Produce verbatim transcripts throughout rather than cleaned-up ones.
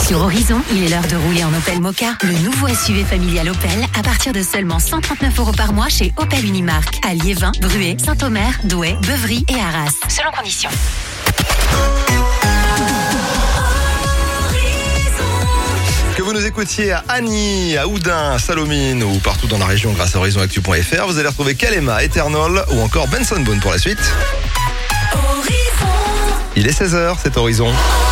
Sur Horizon, il est l'heure de rouler en Opel Mokka. Le nouveau S U V familial Opel à partir de seulement cent trente-neuf euros par mois chez Opel Unimarque. À Liévin, Bruay, Saint-Omer, Douai, Beuvry et Arras. Selon conditions. Que vous nous écoutiez à Annie, à Oudin, à Salomine ou partout dans la région grâce à horizon actu point f r, vous allez retrouver Kalema, Eternal ou encore Benson Boone pour la suite. Horizon. Il est seize heures, c'est Horizon.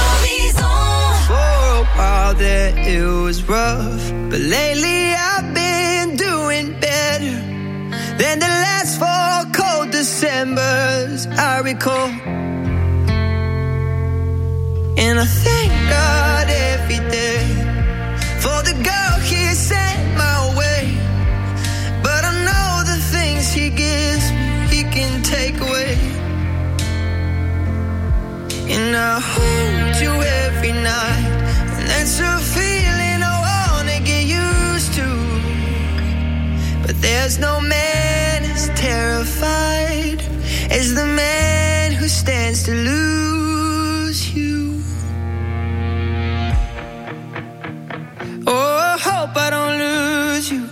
While that it was rough, but lately I've been doing better than the last four cold Decembers I recall. And I thank God every day for the girl He sent my way. But I know the things He gives me, He can take away. And I hold you every night. That's a feeling I wanna get used to. But there's no man as terrified as the man who stands to lose you. Oh, I hope I don't lose you.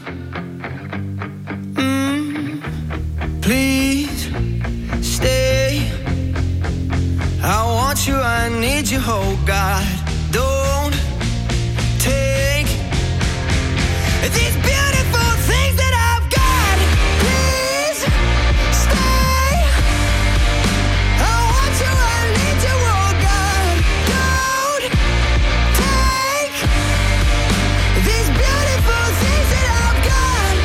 Mm, please stay. I want you, I need you, oh God. Don't take these beautiful things that I've got. Please stay. I want you, I need you, oh God. Don't take these beautiful things that I've got.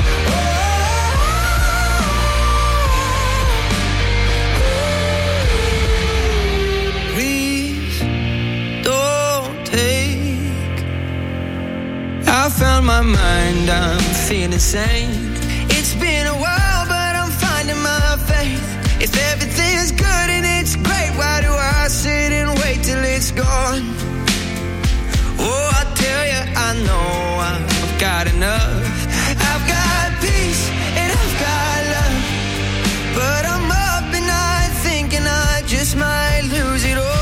Oh, please don't take. I found my mind, I'm feeling sane. It's been a while, but I'm finding my faith. If everything's good and it's great, why do I sit and wait till it's gone? Oh, I tell you, I know I've got enough. I've got peace and I've got love, but I'm up and night thinking I just might lose it all.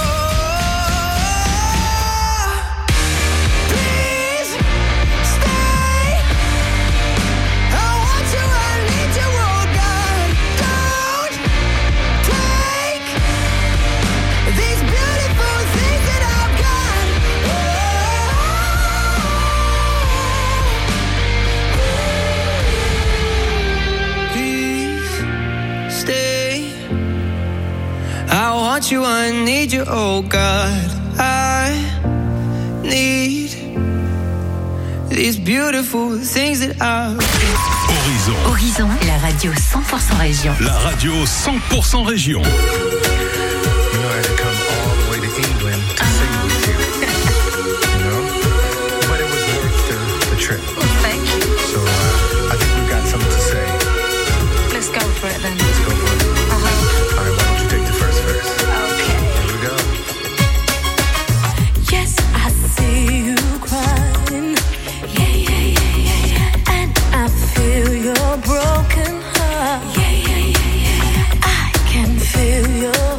I want you, I need you, oh God. I need these beautiful things that I... Horizon. Horizon, la radio cent pour cent région. La radio cent pour cent région. You know, I had to come all the way to England to sing with you. You know? But it was worth the, the trip. Well, thank you. So uh, I think we've got something to say. Let's go for it then. Let's go for it. Uh-huh. All right, why don't you take the first verse? Okay. Here we go. Yes, I see you crying. Yeah, yeah, yeah, yeah, yeah. And I feel your broken heart. Yeah, yeah, yeah, yeah, yeah. I can feel your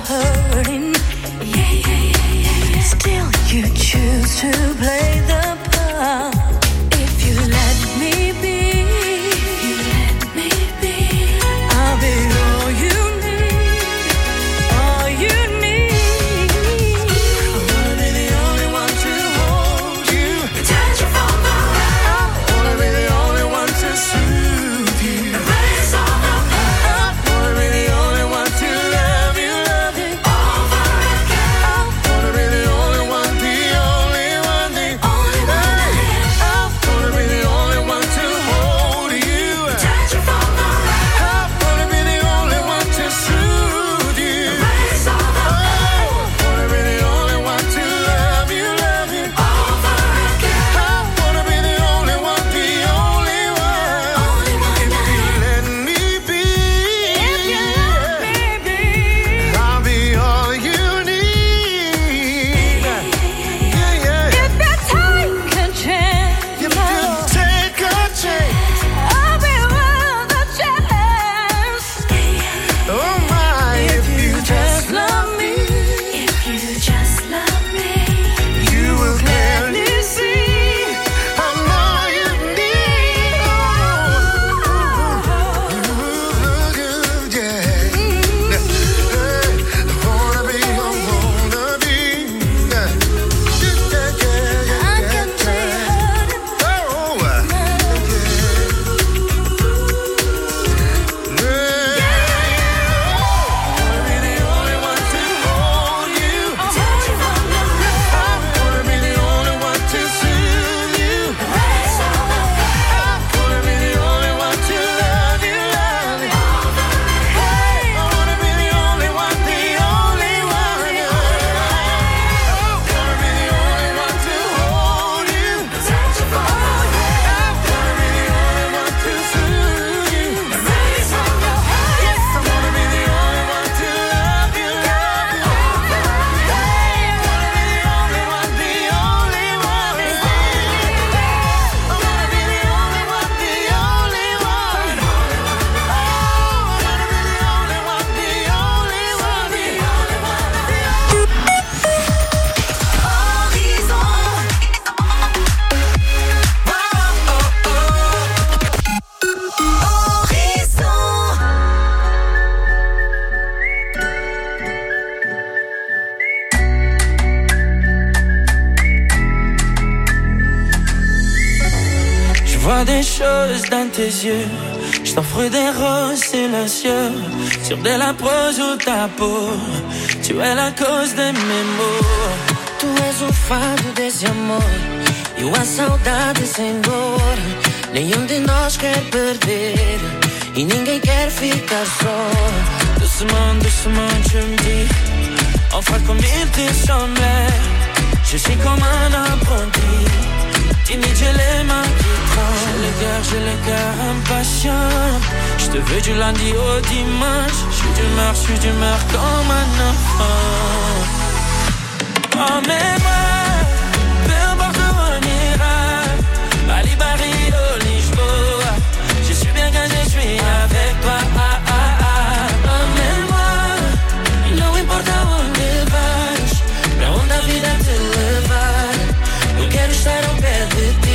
vois des choses dans tes yeux. Je t'offre des roses silencieux sur de la prose ou ta peau. Tu es la cause de mes maux. Tu és o fado desse amor e a saudade sem dor. Nenhum de nós quer perder e ninguém quer ficar só. Doucement, doucement, tu me dis, on fera comme il te semblait. Je suis comme un apprenti, timide, j'ai les mains qui tremblent. J'ai le cœur, j'ai le cœur impatient. Je te veux du lundi au dimanche. Je suis d'humeur, je suis d'humeur comme un enfant. Emmène-moi, peu importe où on ira. Bali, Barrio, Lisboa. Je suis bien quand je suis avec toi. Ah, ah, ah. Emmène-moi, não importa onde vais, pra onde a vida te levar. Eu quero estar ao pé de ti.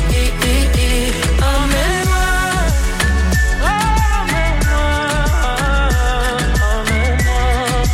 Emmène-moi, emmène-moi, emmène-moi.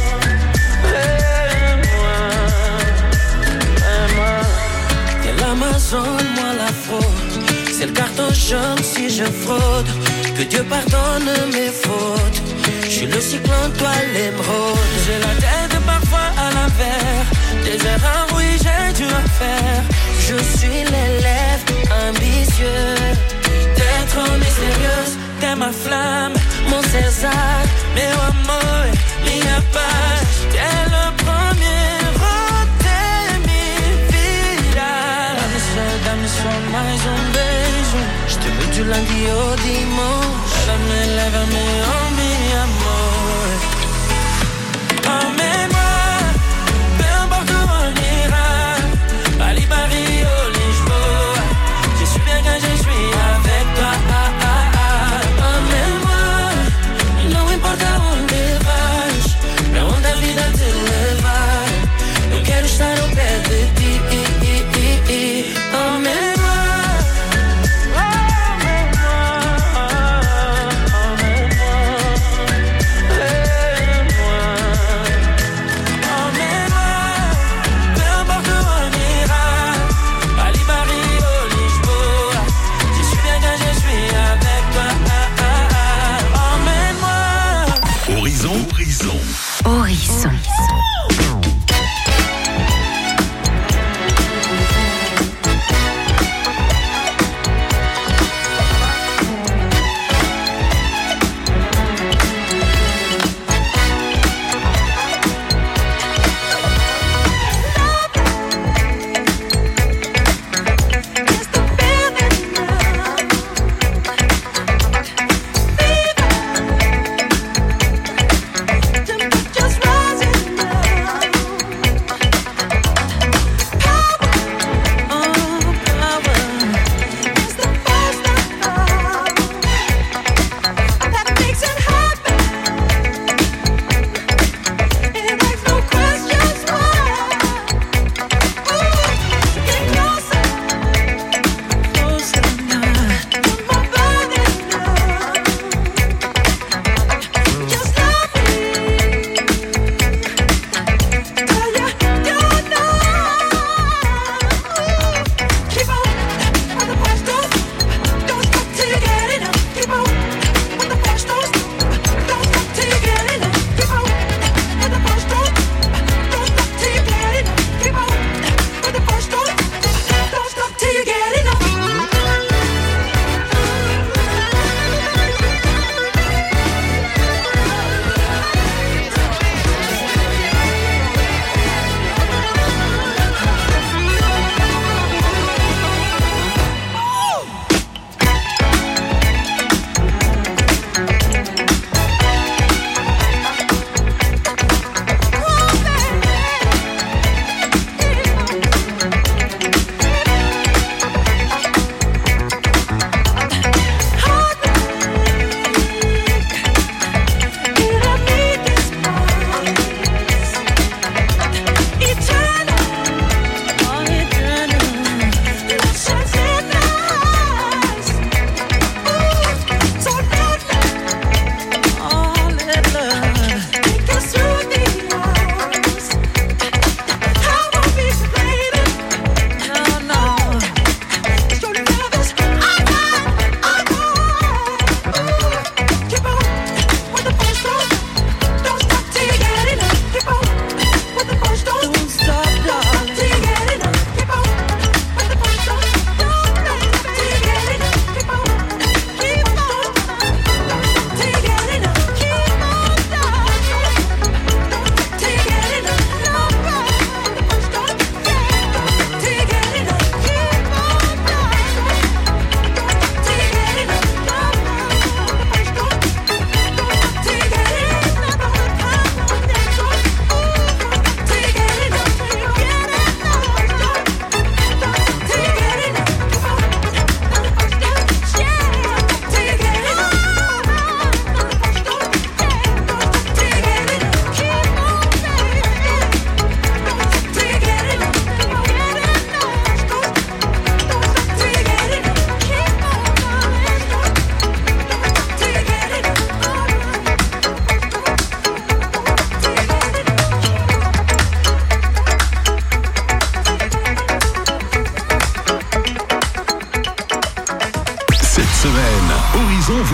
L'Amazone, moi la faute. C'est le carton jaune si je fraude. Que Dieu pardonne mes fautes. Je suis le cyclone, toi l'émeraude. J'ai la tête parfois à l'envers. Des erreurs, oui, j'ai dû en faire. Je suis l'élève ambitieux. T'es trop mystérieuse, t'es ma flamme, mon César. Meu amor, minha paz. T'es le premier. Dá-me só mais um beijo. Je te veux du lundi au dimanche. Lève-me, lève-me, oh mi amor. Amen.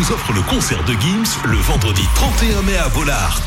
vous offre le concert de Gims le vendredi trente et un mai à Bollaert.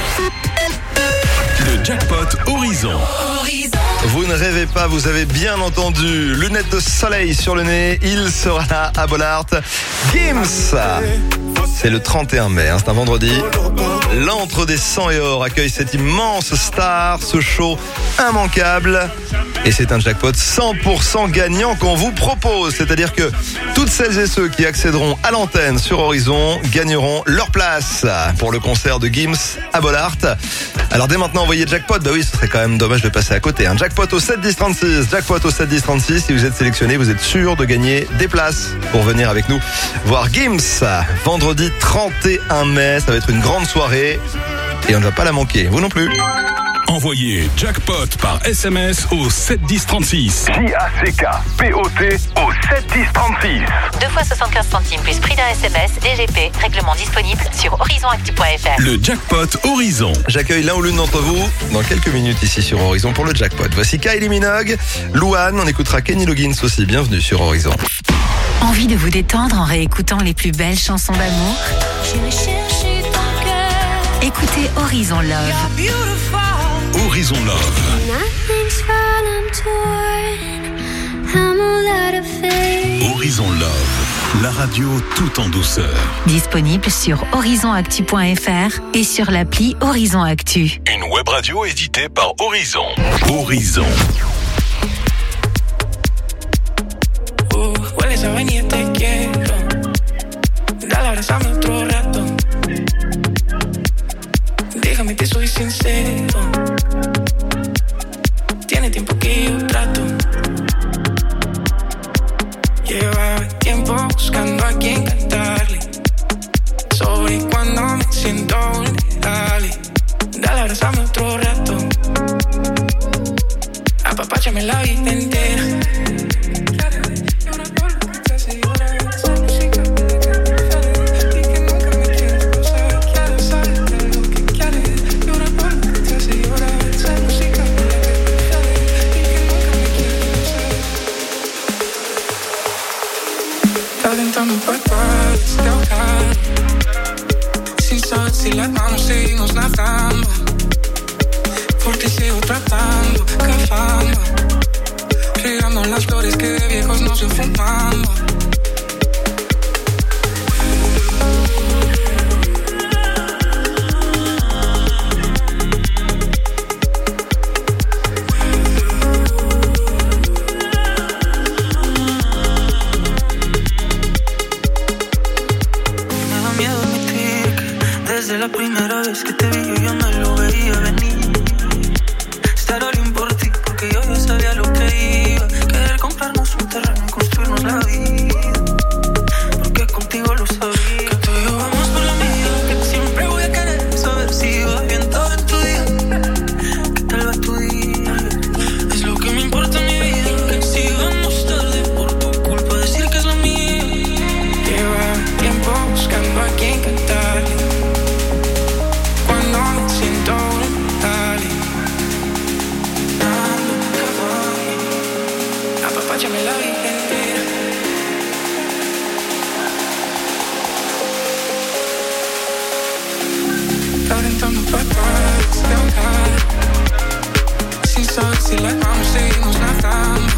Le jackpot Horizon. Vous ne rêvez pas, vous avez bien entendu. Lunettes de soleil sur le nez, il sera là à Bollaert. Gims, c'est le trente et un mai, hein, c'est un vendredi. L'antre des sang et or accueille cette immense star, ce show immanquable. Et c'est un jackpot cent pour cent gagnant qu'on vous propose. C'est-à-dire que toutes celles et ceux qui accéderont à l'antenne sur Horizon gagneront leur place pour le concert de Gims à Bollaert. Alors dès maintenant, envoyez jackpot. Bah oui, ce serait quand même dommage de passer à côté. Hein. Jackpot au sept dix trente-six. Jackpot au sept dix trente-six. Si vous êtes sélectionné, vous êtes sûr de gagner des places pour venir avec nous voir Gims. Vendredi trente et un mai. Ça va être une grande soirée. Et on ne va pas la manquer. Vous non plus. Envoyez jackpot par S M S au sept dix trente-six. J A C K P O T au sept dix trente-six. deux fois soixante-quinze centimes plus prix d'un S M S, D G P, règlement disponible sur horizon actu point f r. Le jackpot Horizon. J'accueille l'un ou l'une d'entre vous dans quelques minutes ici sur Horizon pour le jackpot. Voici Kylie Minogue, Louane, on écoutera Kenny Loggins aussi. Bienvenue sur Horizon. Envie de vous détendre en réécoutant les plus belles chansons d'amour? J'irai chercher ton cœur. Écoutez Horizon Love. Horizon Love. Nothing's fallen torn. I'm all out of faith. Horizon Love. La radio tout en douceur. Disponible sur horizon actu point f r et sur l'appli Horizon Actu. Une web radio éditée par Horizon. Horizon. Uh, hueles a vainilla, te quiero. Dale, abrázame otro rato. Déjame, te soy sincero. Tiene tiempo que yo trato. Lleva tiempo buscando a quien cantarle. Sobre cuando me siento vulnerable. Dale, abrázame otro rato. Apapáchame la vida entera. Calentando para te ahogar. Sin saber si las manos seguimos nadando. Por ti sigo tratando, cavando. Regando las flores que de viejos no se fumando. Desde la primera vez que te vi yo ya me lo veía venir. Estar all por ti porque yo ya sabía lo que iba. Querer comprarnos un terreno y construirnos la vida. Porque contigo lo sabía. Que tú y yo vamos por la vida. Que siempre voy a querer saber si va bien todo en tu día. ¿Qué tal va tu día? Es lo que me importa en mi vida. Que si vamos tarde por tu culpa decir que es la mía. Lleva tiempo buscando a quien cantarle. Siento dale, dando caballo, apapáchame la vida entera. Calentando para te ahogar. Sin saber si las manos seguimos nadando.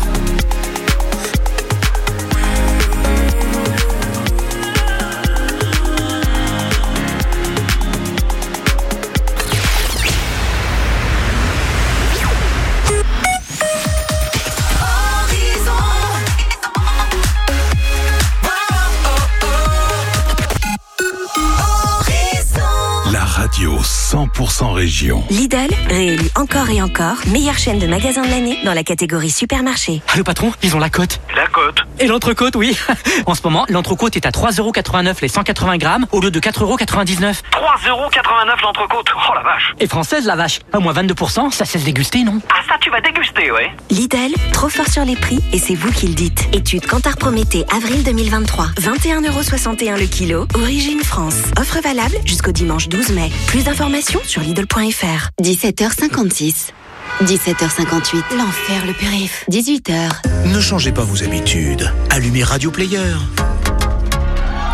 Radio cent pour cent région. Lidl, réélu encore et encore, meilleure chaîne de magasins de l'année dans la catégorie supermarché. Allô patron, ils ont la cote. La cote. Et l'entrecôte, oui. En ce moment, l'entrecôte est à trois euros quatre-vingt-neuf les cent quatre-vingts grammes au lieu de quatre euros quatre-vingt-dix-neuf. trois euros quatre-vingt-neuf l'entrecôte. Oh la vache. Et française la vache. À moins vingt-deux pour cent, ça cesse déguster, non? Ah ça tu vas déguster, ouais. Lidl, trop fort sur les prix et c'est vous qui le dites. Étude Kantar Prométhée, avril deux mille vingt-trois. vingt et un euros soixante et un le kilo. Origine France. Offre valable jusqu'au dimanche douze mai. Plus d'informations sur Lidl point f r. dix-sept heures cinquante-six. dix-sept heures cinquante-huit. L'enfer, le périph'. dix-huit heures. Ne changez pas vos habitudes. Allumez Radio Player.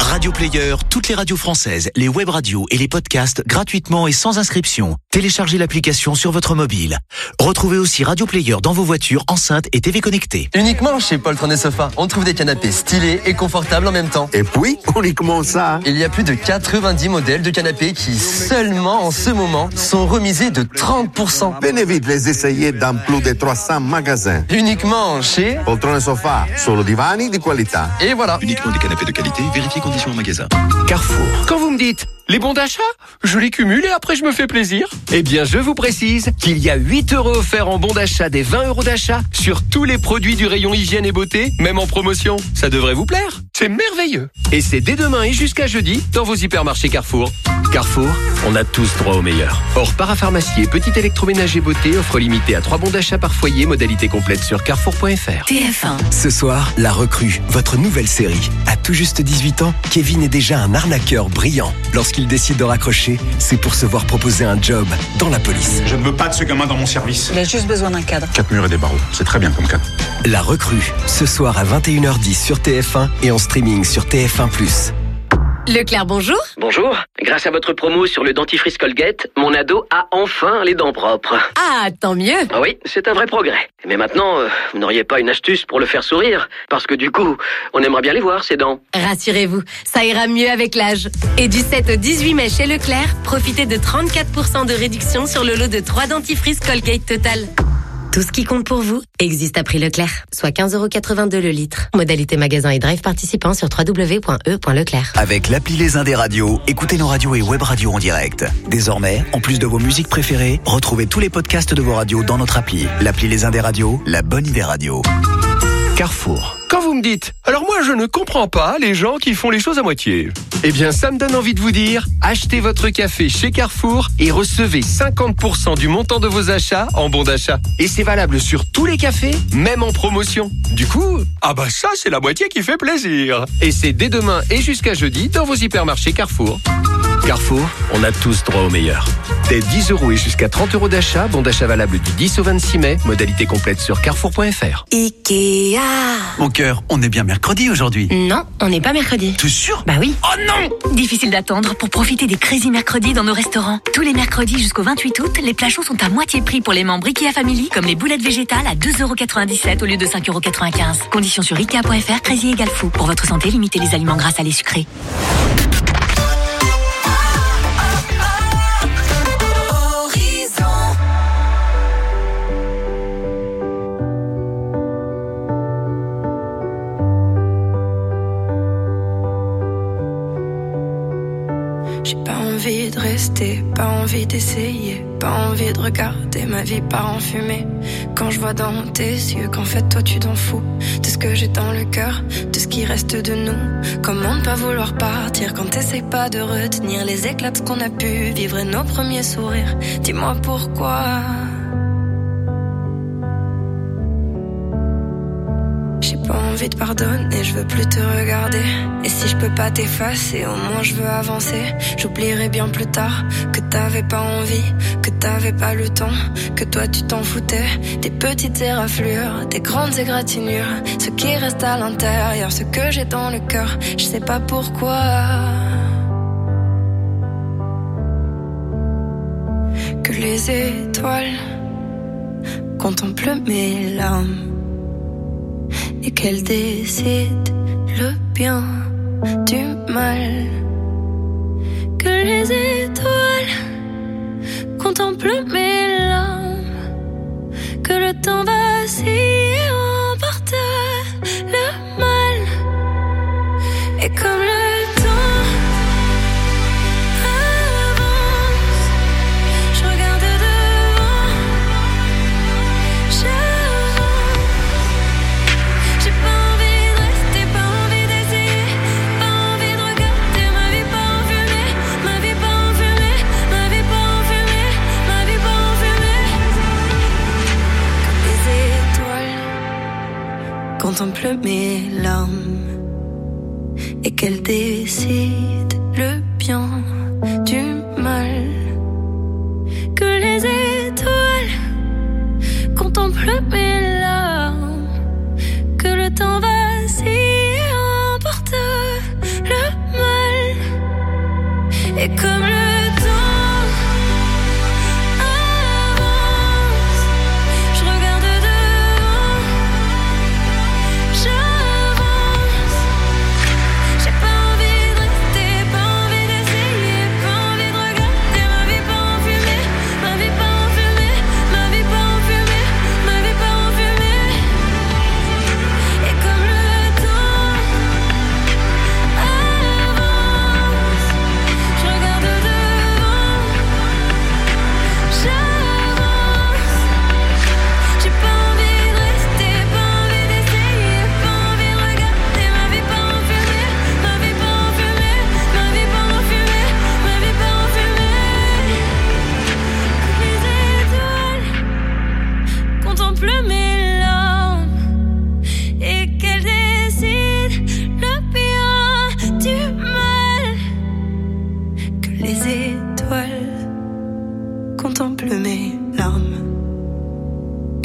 Radio Player, toutes les radios françaises, les web radios et les podcasts gratuitement et sans inscription. Téléchargez l'application sur votre mobile. Retrouvez aussi Radio Player dans vos voitures, enceintes et T V connectées. Uniquement chez Poltron et Sofa, on trouve des canapés stylés et confortables en même temps. Et puis, uniquement ça. Il y a plus de quatre-vingt-dix modèles de canapés qui, seulement en ce moment, sont remisés de trente pour cent. Venez vite les essayer dans plus de trois cents magasins. Uniquement chez Poltron et Sofa, solo divani di qualità. Et voilà. Uniquement des canapés de qualité, vérifiez conditions en magasin. Carrefour. Quand vous me dites les bons d'achat, je les cumule et après je me fais plaisir. Eh bien, je vous précise qu'il y a huit euros offerts en bons d'achat des vingt euros d'achat sur tous les produits du rayon hygiène et beauté, même en promotion. Ça devrait vous plaire. C'est merveilleux. Et c'est dès demain et jusqu'à jeudi dans vos hypermarchés Carrefour. Carrefour, on a tous droit au meilleur. Or, parapharmacie et petit électroménager beauté, offre limitée à trois bons d'achat par foyer, modalité complète sur carrefour point f r. T F un. Ce soir, La Recrue, votre nouvelle série. À tout juste dix-huit ans, Kevin est déjà un arnaqueur brillant. Lorsqu'il décide de raccrocher, c'est pour se voir proposer un job dans la police. Je ne veux pas de ce gamin dans mon service. Il a juste besoin d'un cadre. Quatre murs et des barreaux, c'est très bien comme cadre. La Recrue, ce soir à vingt et une heures dix sur T F un et en streaming sur T F un plus. Leclerc, bonjour. Bonjour. Grâce à votre promo sur le dentifrice Colgate, mon ado a enfin les dents propres. Ah, tant mieux. Ah oui, c'est un vrai progrès. Mais maintenant, euh, vous n'auriez pas une astuce pour le faire sourire? Parce que du coup, on aimerait bien les voir, ces dents. Rassurez-vous, ça ira mieux avec l'âge. Et du sept au dix-huit mai chez Leclerc, profitez de trente-quatre pour cent de réduction sur le lot de trois dentifrices Colgate Total. Tout ce qui compte pour vous existe à prix Leclerc, soit quinze euros quatre-vingt-deux le litre. Modalité magasin et drive participant sur w w w point e point leclerc. Avec l'appli Les Indés Radio, écoutez nos radios et web radios en direct. Désormais, en plus de vos musiques préférées, retrouvez tous les podcasts de vos radios dans notre appli. L'appli Les Indés Radio, la bonne idée radio. Carrefour. Quand vous me dites, alors moi je ne comprends pas les gens qui font les choses à moitié. Eh bien ça me donne envie de vous dire, achetez votre café chez Carrefour et recevez cinquante pour cent du montant de vos achats en bon d'achat. Et c'est valable sur tous les cafés, même en promotion. Du coup, ah bah ça c'est la moitié qui fait plaisir. Et c'est dès demain et jusqu'à jeudi dans vos hypermarchés Carrefour. Carrefour, on a tous droit au meilleur. Dès dix euros et jusqu'à trente euros d'achat, bon d'achat valable du dix au vingt-six mai, modalité complète sur carrefour point f r. Ikea. Mon cœur, on est bien mercredi aujourd'hui. Non, on n'est pas mercredi. T'es sûr? Bah oui. Oh non! Difficile d'attendre pour profiter des Crazy Mercredis dans nos restaurants. Tous les mercredis jusqu'au vingt-huit août, les plats chauds sont à moitié prix pour les membres Ikea Family, comme les boulettes végétales à deux euros quatre-vingt-dix-sept au lieu de cinq euros quatre-vingt-quinze. Conditions sur ikea point f r, Crazy égale fou. Pour votre santé, limitez les aliments gras, salés, sucrés. J'ai pas envie de rester, pas envie d'essayer, pas envie de regarder ma vie part en fumée. Quand je vois dans tes yeux qu'en fait toi tu t'en fous de ce que j'ai dans le cœur, de ce qui reste de nous. Comment ne pas vouloir partir quand t'essayes pas de retenir les éclats de ce qu'on a pu vivre et nos premiers sourires. Dis-moi pourquoi. J'ai pas envie de pardonner, je veux plus te regarder. Et si je peux pas t'effacer, au moins je veux avancer. J'oublierai bien plus tard que t'avais pas envie, que t'avais pas le temps, que toi tu t'en foutais. Des petites éraflures, des grandes égratignures, ce qui reste à l'intérieur, ce que j'ai dans le cœur, je sais pas pourquoi. Que les étoiles contemplent mes larmes et qu'elle décide le bien du mal. Que les étoiles contemplent mes larmes, que le temps vacille et emporte le mal. Et comme le temps avance, je regarde devant, j'avance. J'ai pas envie de rester, pas envie d'essayer, pas envie de regarder ma vie pas en fumée, ma vie pas en fumée, ma vie pas en fumée, ma vie pas en fumée. Comme les étoiles contemplent mes larmes et qu'elles décident le bien du mal. Que les étoiles contemplent mes larmes, que le temps vacille et emporte le mal.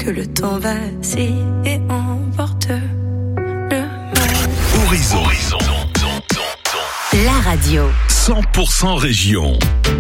que le temps vacille et emporte le mal. Horizon. Horizon. La radio. cent pour cent région.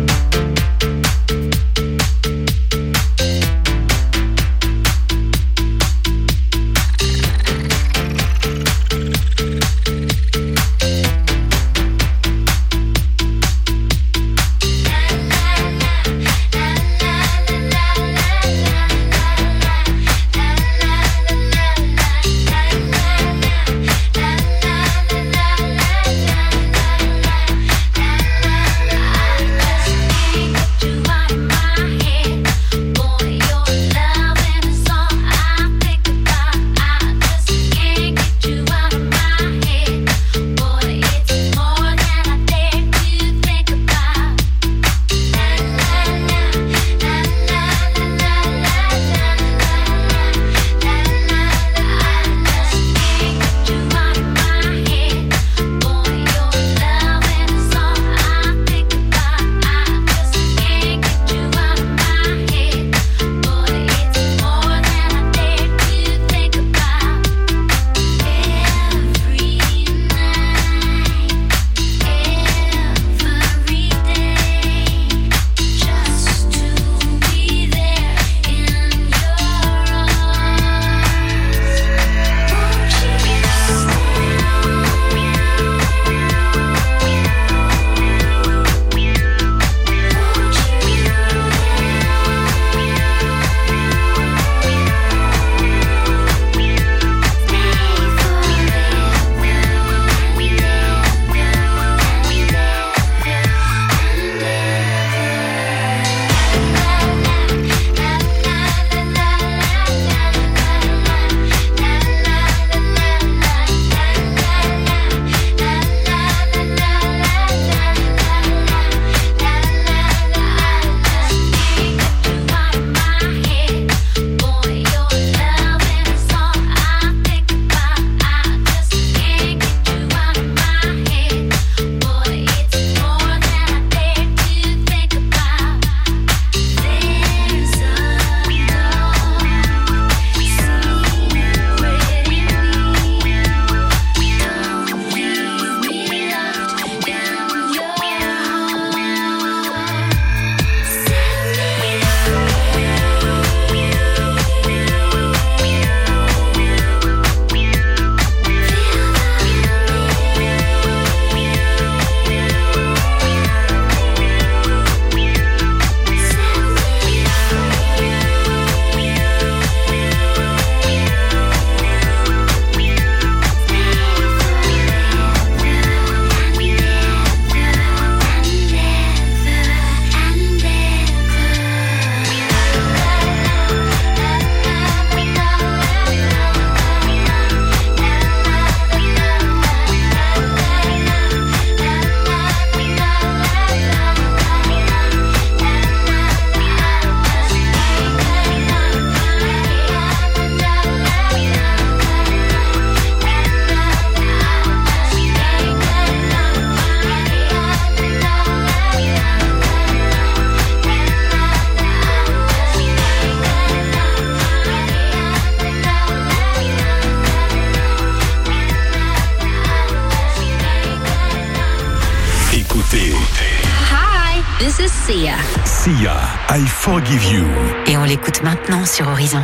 This is Sia. Sia, I Forgive You. Et on l'écoute maintenant sur Horizon.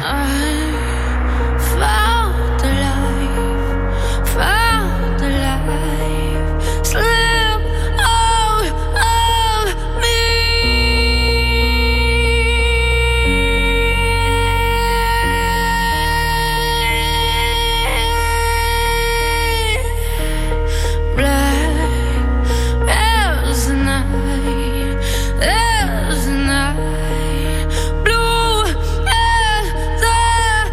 There's a night, blue as the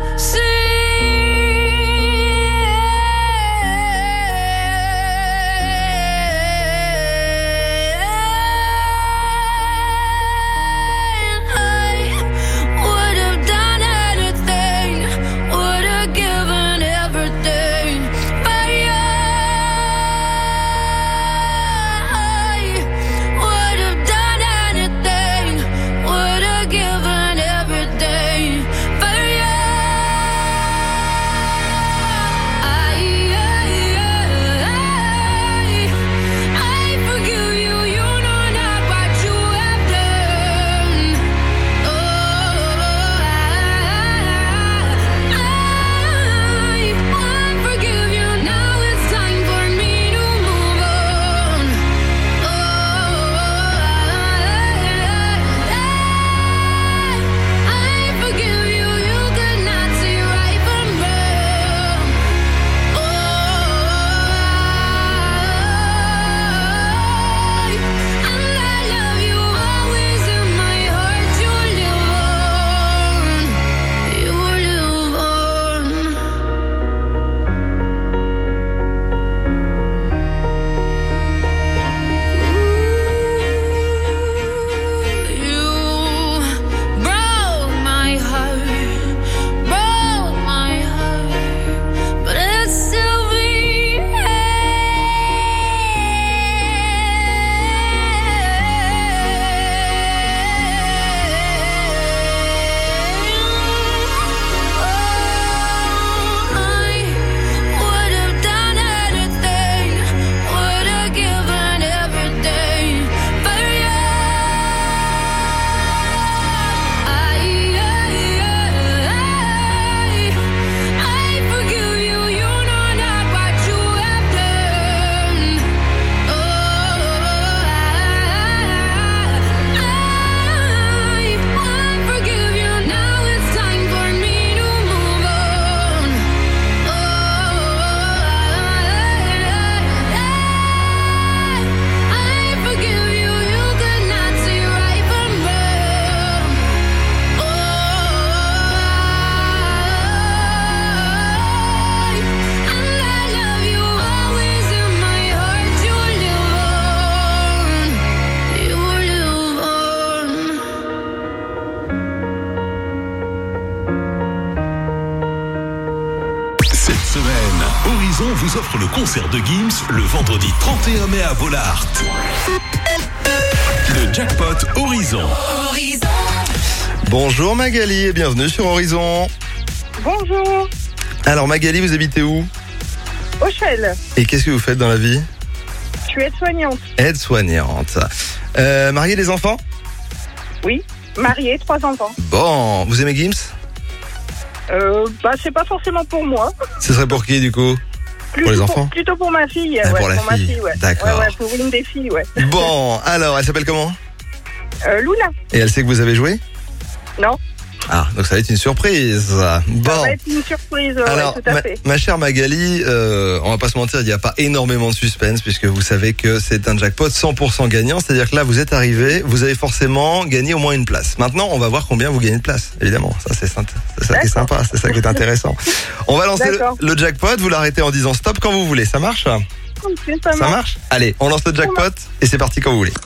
Horizon vous offre le concert de Gims le vendredi trente et un mai à Bollaert. Le jackpot Horizon. Horizon. Bonjour Magali et bienvenue sur Horizon. Bonjour. Alors Magali, vous habitez où? Auchel. Et qu'est-ce que vous faites dans la vie? Je suis aide-soignante. Aide-soignante. Euh, mariée, des enfants? Oui, mariée, trois enfants. Bon, vous aimez Gims? Euh, bah c'est pas forcément pour moi. Ce serait pour qui du coup? Plutôt Pour les enfants? pour, Plutôt pour ma fille. Ah, ouais, pour la ma fille. fille ouais. D'accord. Ouais, ouais, pour une des filles, ouais. Bon, alors, elle s'appelle comment? Euh, Luna. Et elle sait que vous avez joué? Non. Ah, donc ça va être une surprise. Bon. Ça va être une surprise, ouais, Alors, tout à ma, fait. ma chère Magali, euh, on va pas se mentir, il n'y a pas énormément de suspense puisque vous savez que c'est un jackpot cent pour cent gagnant. C'est-à-dire que là, vous êtes arrivé, vous avez forcément gagné au moins une place. Maintenant, on va voir combien vous gagnez de place. Évidemment, ça c'est, c'est ça qui est sympa, c'est ça qui est intéressant. On va lancer le, le jackpot, vous l'arrêtez en disant stop quand vous voulez. Ça marche? Okay, ça, ça marche. marche Allez, on lance le jackpot et c'est parti quand vous voulez.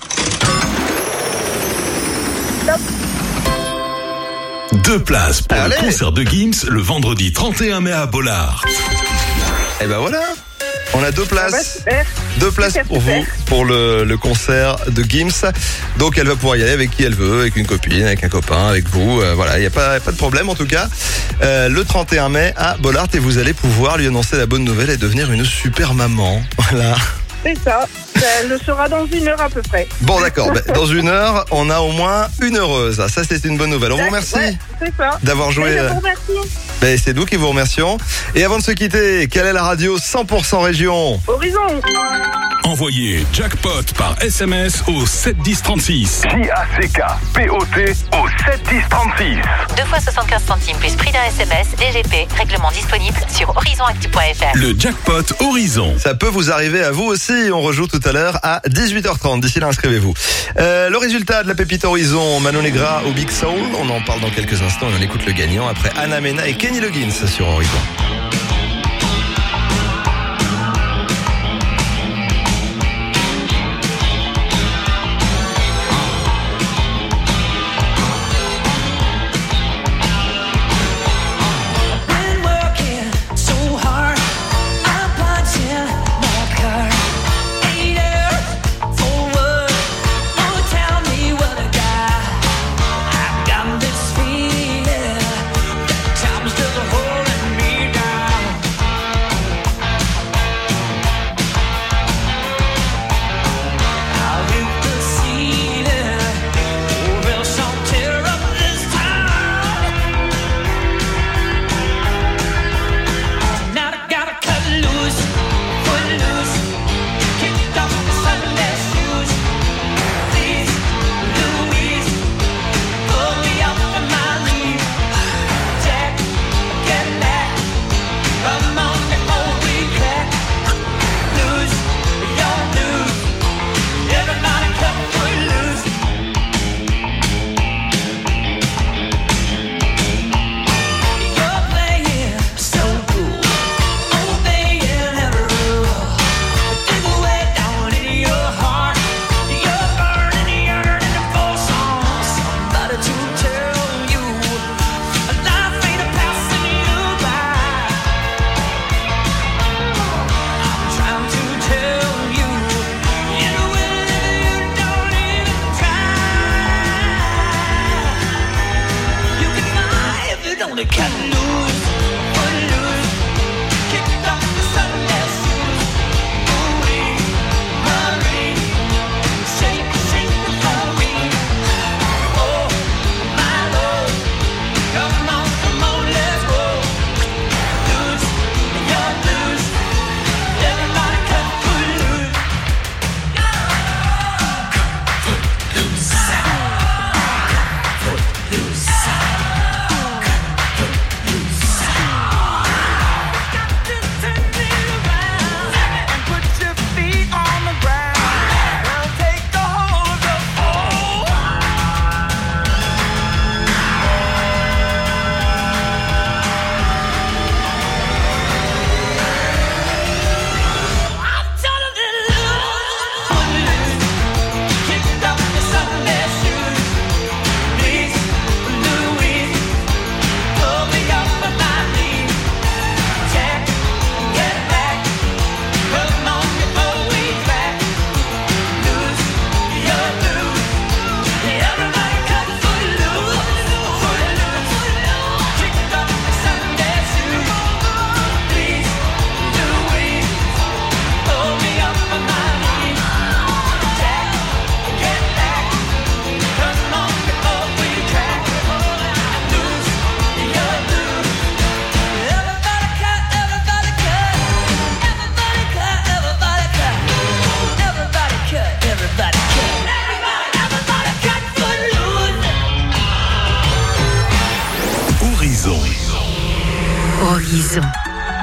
Stop. Deux places pour Allez. le concert de Gims le vendredi trente et un mai à Bollaert. Et ben voilà, on a deux places. Ah bah, super. Deux places super, pour super. vous pour le, le concert de Gims. Donc elle va pouvoir y aller avec qui elle veut, avec une copine, avec un copain, avec vous. Euh, voilà, il n'y a pas, pas de problème en tout cas. Euh, le trente et un mai à Bollaert et vous allez pouvoir lui annoncer la bonne nouvelle et devenir une super maman. Voilà. C'est ça. Elle le sera dans une heure à peu près. Bon d'accord, bah, dans une heure, on a au moins une heureuse. Ça c'est une bonne nouvelle. On vous remercie ouais, c'est ça. d'avoir joué. Mais je vous remercie. Ben, c'est nous qui vous remercions. Et avant de se quitter, quelle est la radio cent pour cent région? Horizon. Envoyez jackpot par S M S au sept dix trente-six. J A C K P O T au sept dix trente-six. deux fois soixante-quinze centimes plus prix d'un S M S, D G P, règlement disponible sur horizon actu point F R. Le jackpot Horizon. Ça peut vous arriver à vous aussi. On rejoue tout à l'heure à dix-huit heures trente. D'ici là, inscrivez-vous. Euh, le résultat de la pépite Horizon, Manon Negra au Big Soul. On en parle dans quelques instants et on écoute le gagnant après Anna Mena et Kenny Loggins sur Horizon. Horizon. Horizon.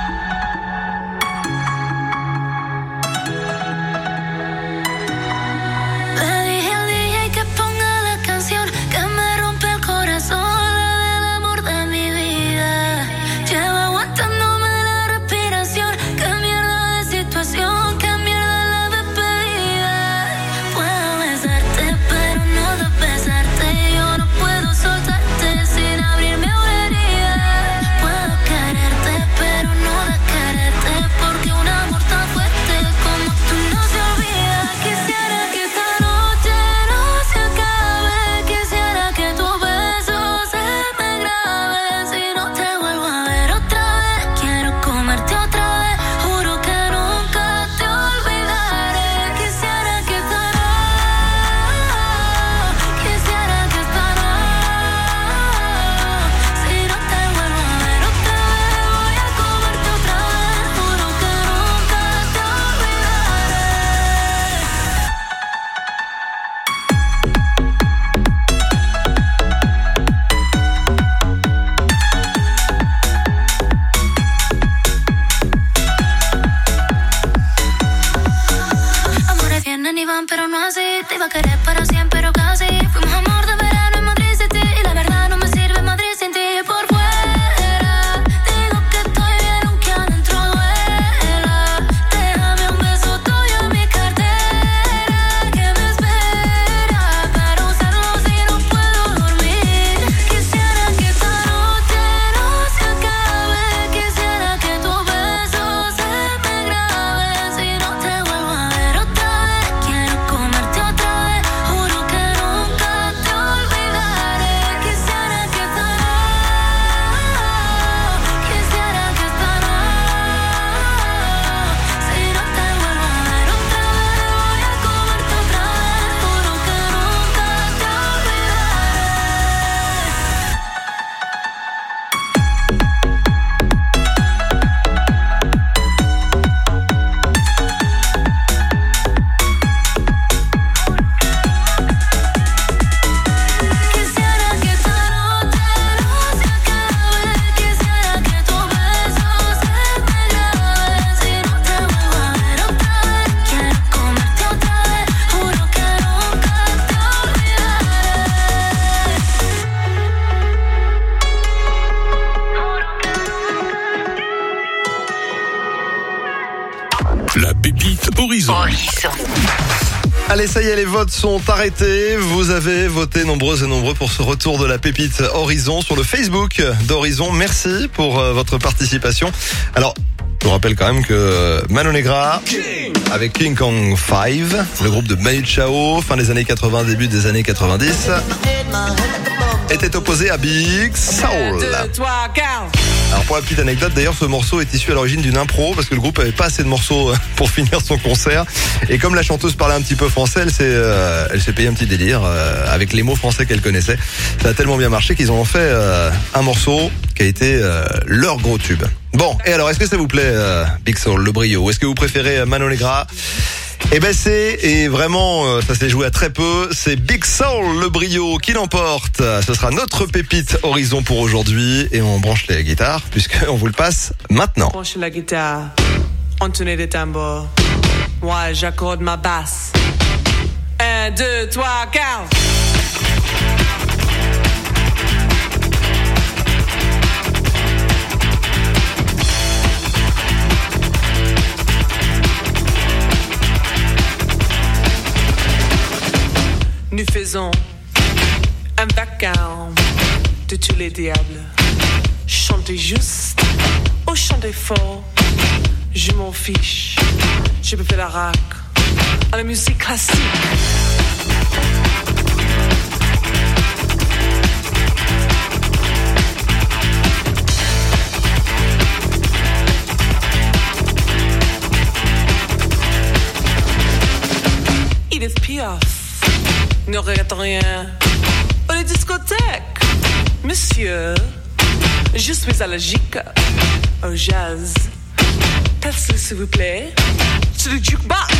La pépite Horizon. Horizon. Allez, ça y est, les votes sont arrêtés. Vous avez voté nombreux et nombreux pour ce retour de la pépite Horizon sur le Facebook d'Horizon. Merci pour euh, votre participation. Alors, je vous rappelle quand même que Mano Negra avec King Kong cinq, le groupe de Manu Chao, fin des années quatre-vingts, début des années quatre-vingt-dix, était opposé à Big Soul. Alors pour la petite anecdote, d'ailleurs, ce morceau est issu à l'origine d'une impro parce que le groupe avait pas assez de morceaux pour finir son concert. Et comme la chanteuse parlait un petit peu français, elle s'est, euh, elle s'est payé un petit délire euh, avec les mots français qu'elle connaissait. Ça a tellement bien marché qu'ils en ont fait euh, un morceau qui a été euh, leur gros tube. Bon, et alors, est-ce que ça vous plaît, euh, Big Soul, le brio? Ou est-ce que vous préférez Mano Negra? Eh ben c'est, et vraiment, euh, ça s'est joué à très peu, c'est Big Soul, le brio, qui l'emporte. Ce sera notre pépite Horizon pour aujourd'hui, et on branche les guitares, puisqu'on vous le passe maintenant. Branche la guitare, entonner des tambours, moi j'accorde ma basse. Un, deux, trois, quatre. Nous faisons un vacarme de tous les diables. Chantez juste ou chantez fort, je m'en fiche. Je peux faire la rac à la musique classique. Edith Piaf. Ne regrette rien. Ou les discothèques, monsieur. Je suis allergique au jazz. Passez, s'il vous plaît, sur le jukebox.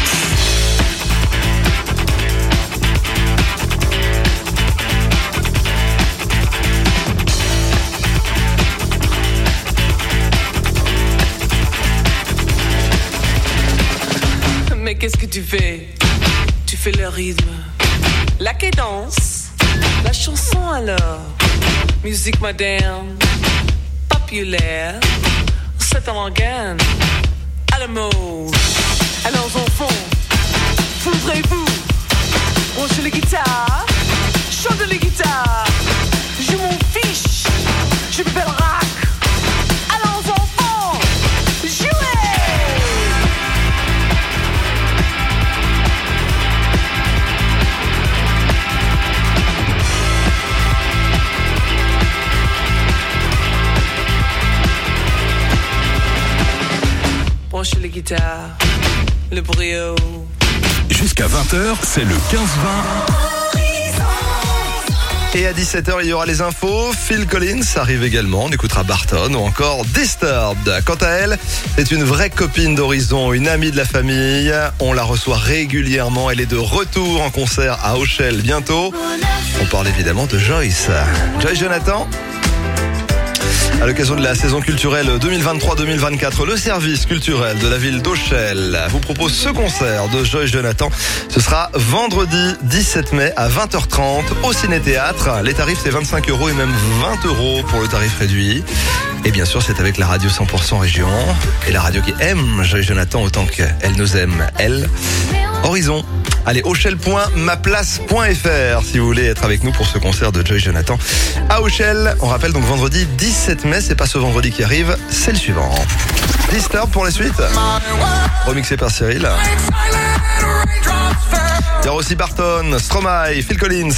tu fais, tu fais le rythme, la cadence, la chanson alors, musique moderne, populaire, c'est en organe, à la mode. Alors enfants, ouvrez-vous, branchez les guitares, chantez les guitares, je m'en fiche, je m'appelle rock. Alors enfants, jouez! Branchez les guitares, le brio. Jusqu'à vingt heures, c'est le quinze vingt. Et à dix-sept heures, il y aura les infos. Phil Collins arrive également. On écoutera Barton ou encore Disturbed. Quant à elle, c'est une vraie copine d'Horizon, une amie de la famille. On la reçoit régulièrement. Elle est de retour en concert à Auchel bientôt. On parle évidemment de Joyce. Joyce Jonathan. À l'occasion de la saison culturelle deux mille vingt-trois deux mille vingt-quatre, le service culturel de la ville d'Auchel vous propose ce concert de Joyce Jonathan. Ce sera vendredi dix-sept mai à vingt heures trente au Ciné-Théâtre. Les tarifs, c'est vingt-cinq euros et même vingt euros pour le tarif réduit. Et bien sûr, c'est avec la radio cent pour cent région. Et la radio qui aime Joyce Jonathan autant qu'elle nous aime, elle. Horizon. Allez, auchel point ma place point f r si vous voulez être avec nous pour ce concert de Joyce Jonathan à Auchel. On rappelle donc vendredi dix-sept mai, c'est pas ce vendredi qui arrive, c'est le suivant. Disturb pour la suite, remixé par Cyril. Il y aura aussi Barton, Stromae, Phil Collins.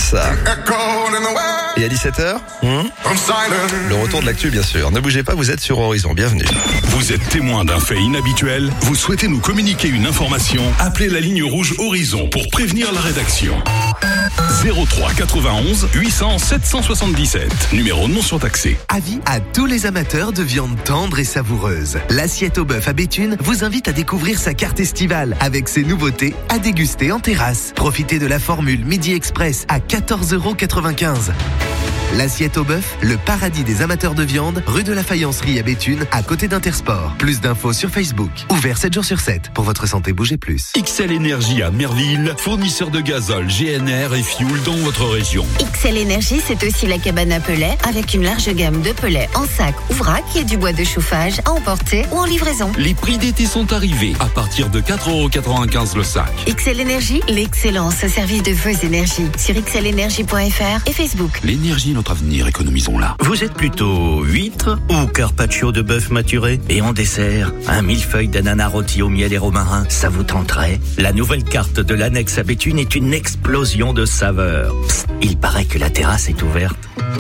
Et à dix-sept heures, hmm, le retour de l'actu bien sûr. Ne bougez pas, vous êtes sur Horizon, bienvenue. Vous êtes témoin d'un fait inhabituel, vous souhaitez nous communiquer une information, appelez la ligne rouge Horizon pour prévenir la rédaction. zéro trois quatre-vingt-onze huit cents sept cent soixante-dix-sept, numéro non surtaxé. Avis à tous les amateurs de viande tendre et savoureuse. L'assiette au bœuf à Béthune vous invite à découvrir sa carte estivale avec ses nouveautés à déguster en terrasse. Profitez de la formule Midi Express à quatorze euros quatre-vingt-quinze. L'assiette au bœuf, le paradis des amateurs de viande, rue de la Faïencerie à Béthune, à côté d'Intersport. Plus d'infos sur Facebook. Ouvert sept jours sur sept. Pour votre santé, bougez plus. X L Énergie à Merville, fournisseur de gazole, G N R et fioul dans votre région. X L Énergie, c'est aussi la cabane à pellets avec une large gamme de pellets en sac ou vrac et du bois de chauffage à emporter ou en livraison. Les prix d'été sont arrivés à partir de quatre euros quatre-vingt-quinze le sac. X L Énergie, l'excellence au service de vos énergies. Sur x l énergie point f r et Facebook. L'énergie, notre avenir, économisons-la. Vous êtes plutôt huître ou carpaccio de bœuf maturé? Et en dessert, un millefeuille d'ananas rôti au miel et romarin, ça vous tenterait? La nouvelle carte de l'annexe à Béthune est une explosion de saveurs. Psst, il paraît que la terrasse est ouverte.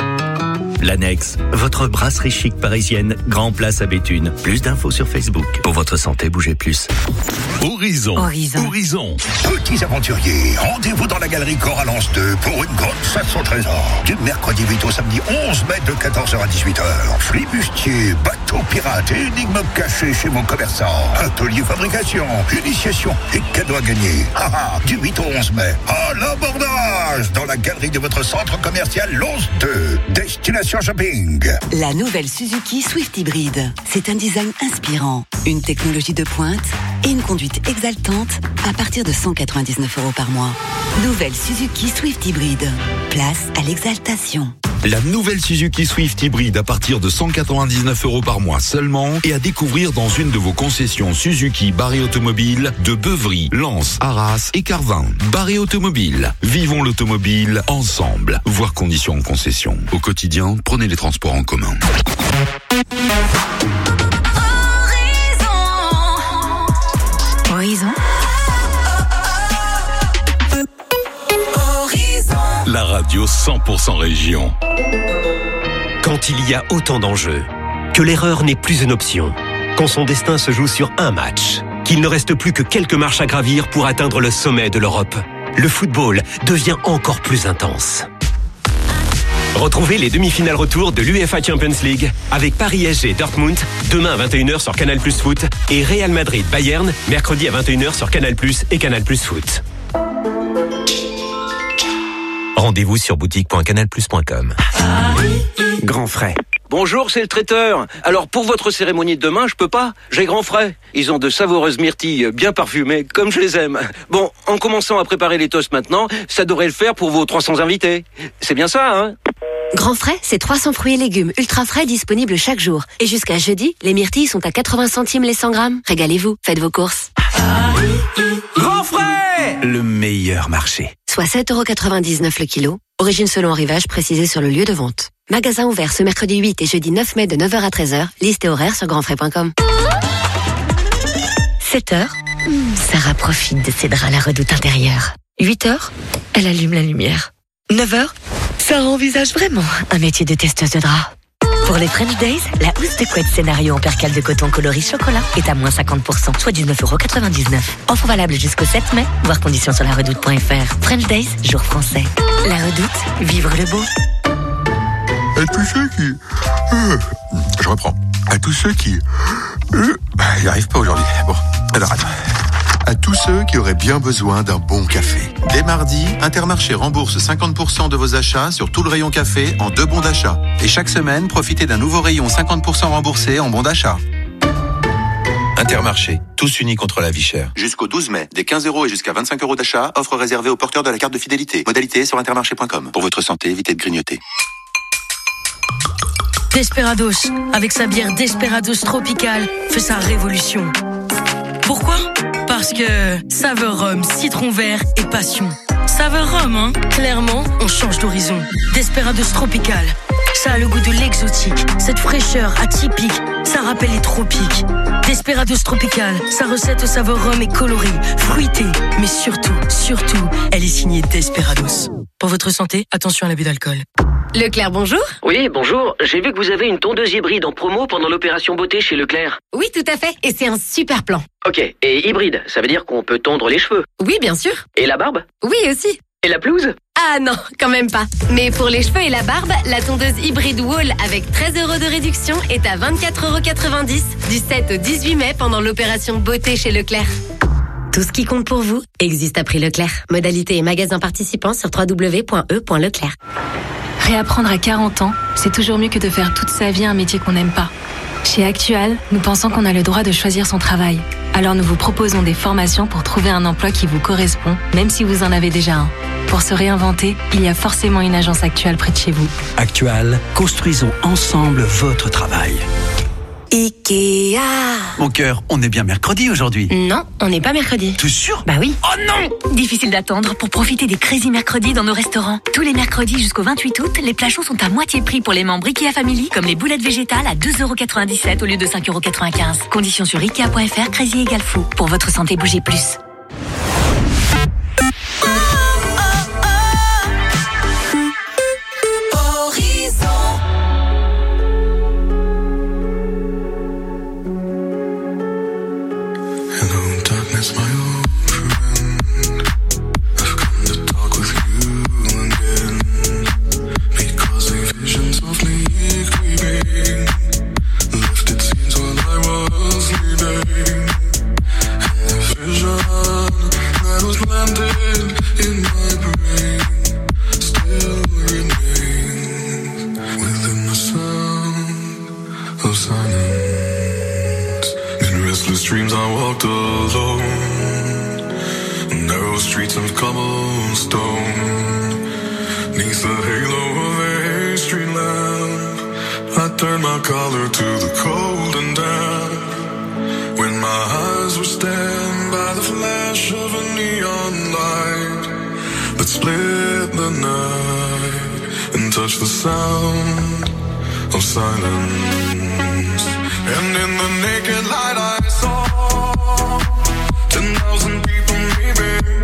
L'annexe, votre brasserie chic parisienne, Grand Place à Béthune. Plus d'infos sur Facebook. Pour votre santé, bougez plus. Horizon. Horizon. Horizon. Petits aventuriers, rendez-vous dans la galerie Corallance deux pour une grande chasse au trésor. Du mercredi huit au samedi onze mai de quatorze heures à dix-huit heures. Flibustier, bateaux pirates, énigmes cachées chez vos commerçants. Atelier fabrication, initiation et cadeaux à gagner. Ah ah, du huit au onze mai, à l'abordage dans la galerie de votre centre commercial Lons deux. Destination shopping. La nouvelle Suzuki Swift Hybrid. C'est un design inspirant, une technologie de pointe et une conduite exaltante à partir de cent quatre-vingt-dix-neuf euros par mois. Nouvelle Suzuki Swift Hybrid. Place à l'exaltation. La nouvelle Suzuki Swift Hybrid à partir de cent quatre-vingt-dix-neuf euros par mois seulement et à découvrir dans une de vos concessions Suzuki Barré Automobile de Beuvry, Lens, Arras et Carvin. Barré Automobile. Vivons l'automobile ensemble. Voir conditions en concession. Au quotidien, prenez les transports en commun. Horizon. La radio cent pour cent région. Quand il y a autant d'enjeux, que l'erreur n'est plus une option, quand son destin se joue sur un match, qu'il ne reste plus que quelques marches à gravir pour atteindre le sommet de l'Europe, le football devient encore plus intense. Retrouvez les demi-finales retour de l'UEFA Champions League avec Paris S G Dortmund demain à vingt et une heures sur Canal Plus Foot et Real Madrid Bayern mercredi à vingt et une heures sur Canal Plus et Canal Plus Foot. Rendez-vous sur boutique point canal plus point com. Grand frais. Bonjour, c'est le traiteur. Alors pour votre cérémonie de demain, je peux pas. J'ai grand frais. Ils ont de savoureuses myrtilles bien parfumées, comme je les aime. Bon, en commençant à préparer les toasts maintenant, ça devrait le faire pour vos trois cents invités. C'est bien ça, hein? Grand frais, c'est trois cents fruits et légumes ultra frais disponibles chaque jour. Et jusqu'à jeudi, les myrtilles sont à quatre-vingts centimes les cent grammes. Régalez-vous, faites vos courses. Grand frais, le meilleur marché. Soit sept euros quatre-vingt-dix-neuf le kilo. Origine selon arrivage précisée sur le lieu de vente. Magasin ouvert ce mercredi huit et jeudi neuf mai de neuf heures à treize heures. Liste et horaire sur grand frais point com. sept heures, Sarah profite de ses draps à la redoute intérieure. huit heures, elle allume la lumière. neuf heures, Sarah envisage vraiment un métier de testeuse de draps. Pour les French Days, la housse de couette scénario en percale de coton coloris chocolat est à moins cinquante pour cent, soit dix-neuf euros quatre-vingt-dix-neuf. Offre valable jusqu'au sept mai, voir conditions sur la redoute point f r. French Days, jour français. La redoute, vivre le beau. À tous ceux qui... Euh, je reprends. À tous ceux qui... Euh, il n'y arrive pas aujourd'hui. Bon, alors attends. À tous ceux qui auraient bien besoin d'un bon café. Dès mardi, Intermarché rembourse cinquante pour cent de vos achats sur tout le rayon café en deux bons d'achat. Et chaque semaine, profitez d'un nouveau rayon cinquante pour cent remboursé en bons d'achat. Intermarché, tous unis contre la vie chère. Jusqu'au douze mai, des quinze euros et jusqu'à vingt-cinq euros d'achat, offre réservée aux porteurs de la carte de fidélité. Modalité sur intermarché point com. Pour votre santé, évitez de grignoter. Desperados, avec sa bière Desperados Tropical, fait sa révolution. Pourquoi ? Parce que saveur rhum, citron vert et passion. Saveur rhum, hein ? Clairement, on change d'horizon. Desperados Tropical, ça a le goût de l'exotique. Cette fraîcheur atypique, ça rappelle les tropiques. Desperados Tropical, sa recette au saveur rhum est colorée, fruitée, mais surtout, surtout, elle est signée Desperados. Pour votre santé, attention à l'abus d'alcool. Leclerc, bonjour. Oui, bonjour. J'ai vu que vous avez une tondeuse hybride en promo pendant l'opération beauté chez Leclerc. Oui, tout à fait. Et c'est un super plan. Ok. Et hybride, ça veut dire qu'on peut tondre les cheveux? Oui, bien sûr. Et la barbe? Oui, aussi. Et la pelouse? Ah non, quand même pas. Mais pour les cheveux et la barbe, la tondeuse hybride Wall avec treize euros de réduction est à vingt-quatre euros quatre-vingt-dix du sept au dix-huit mai pendant l'opération beauté chez Leclerc. Tout ce qui compte pour vous existe à prix Leclerc. Modalité et magasin participants sur w w w point e point leclerc. Réapprendre à quarante ans, c'est toujours mieux que de faire toute sa vie un métier qu'on n'aime pas. Chez Actual, nous pensons qu'on a le droit de choisir son travail. Alors nous vous proposons des formations pour trouver un emploi qui vous correspond, même si vous en avez déjà un. Pour se réinventer, il y a forcément une agence Actual près de chez vous. Actual, construisons ensemble votre travail. Ikea. Mon cœur, on est bien mercredi aujourd'hui. Non, on n'est pas mercredi. T'es sûr? Bah oui. Oh non! Difficile d'attendre pour profiter des Crazy Mercredis dans nos restaurants. Tous les mercredis jusqu'au vingt-huit août, les plats chauds sont à moitié prix pour les membres Ikea Family, comme les boulettes végétales à deux euros quatre-vingt-dix-sept au lieu de cinq euros quatre-vingt-quinze. Conditions sur ikea point f r. Crazy égale fou. Pour votre santé, bougez plus. Dreams I walked alone, narrow streets of cobblestone, neath the halo of a street lamp, I turned my collar to the cold and damp, when my eyes were stabbed by the flash of a neon light, that split the night, and touched the sound of silence, and in the naked light I saw ten thousand people maybe,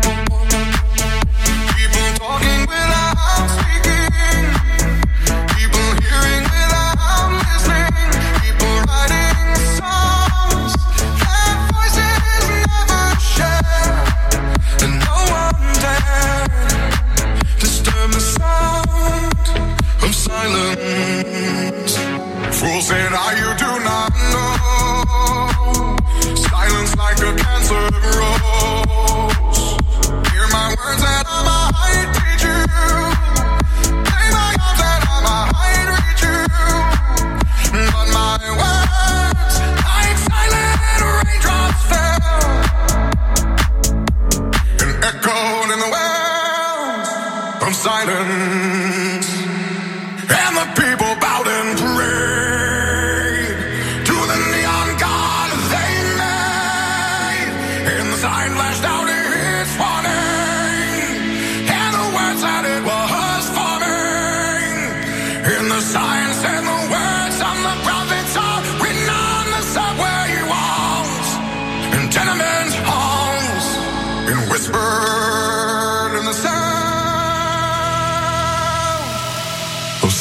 people talking without speaking, people hearing without listening, people writing songs that voices never share, and no one dared disturb the sound of silence. Fools say now you do not know, silence like a cancer grows. Hear my words that I might reach you, play my arms that I might reach you.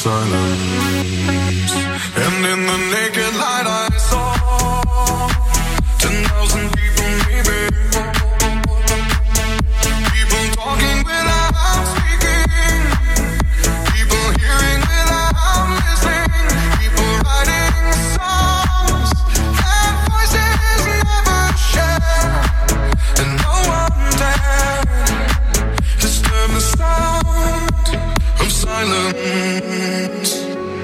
silence. And in the naked light I saw ten thousand people maybe. People talking without speaking. People hearing without listening. People writing songs that voices never share. And no one dared disturb the sound of silence.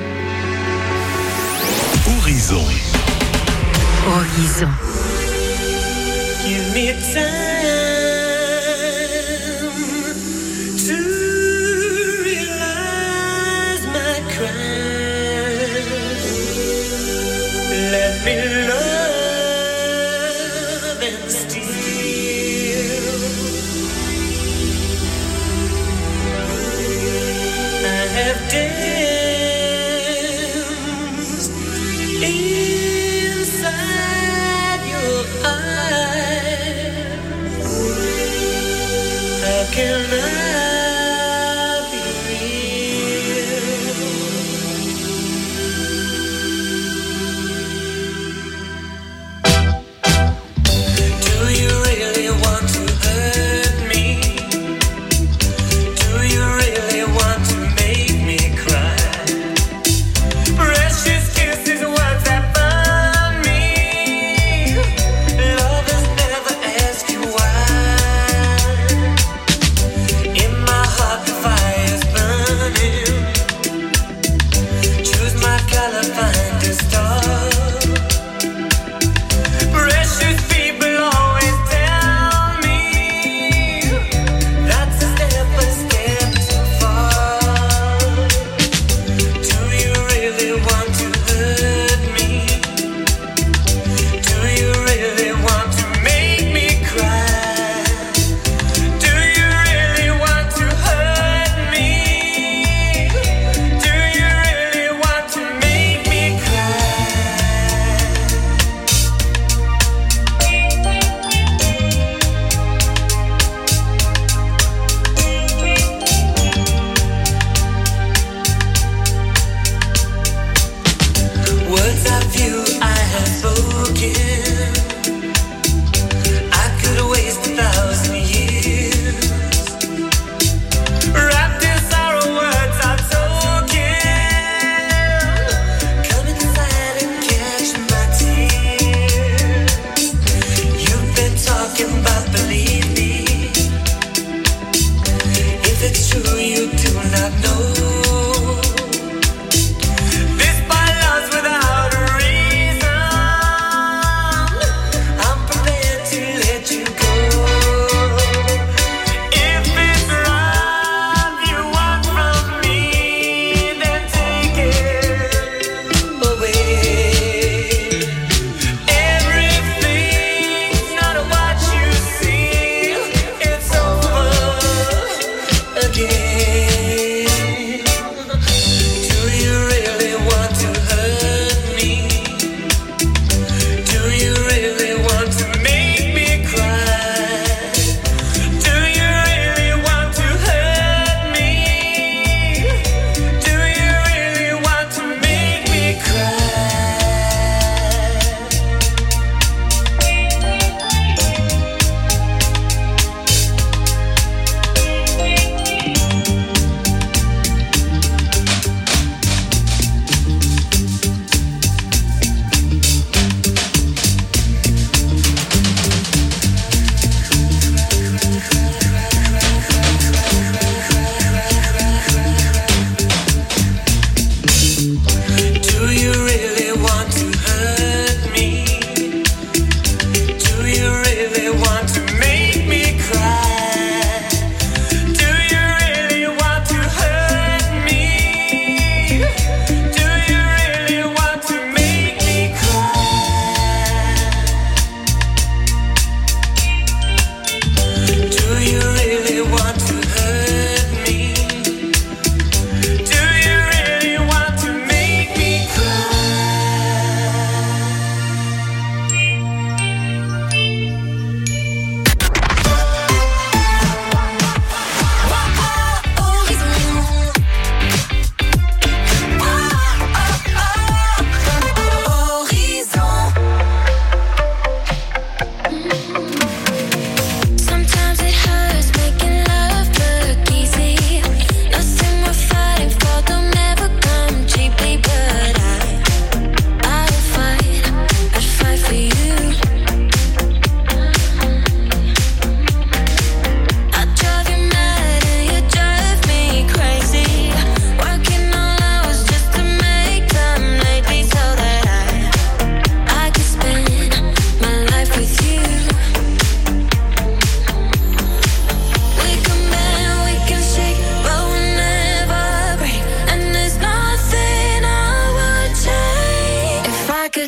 Horizon. Horizon. Give me time to realize my crime. Let me love and steal. I have danced inside your eyes. How can I be real? Do you really want to hurt me? Do you really want to make me cry? Precious kisses, words that burn.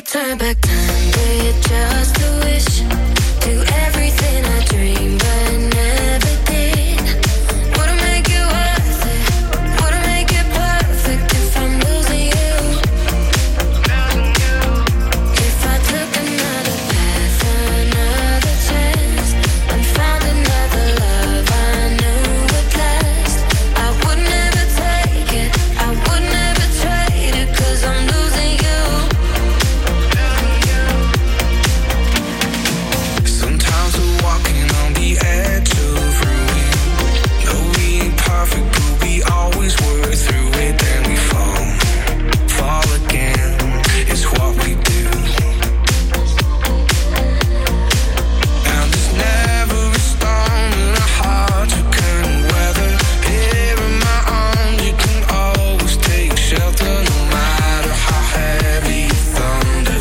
could turn back time with just a wish.